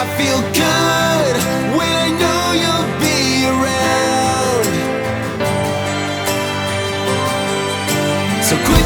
I feel good when I know you'll be around. So quit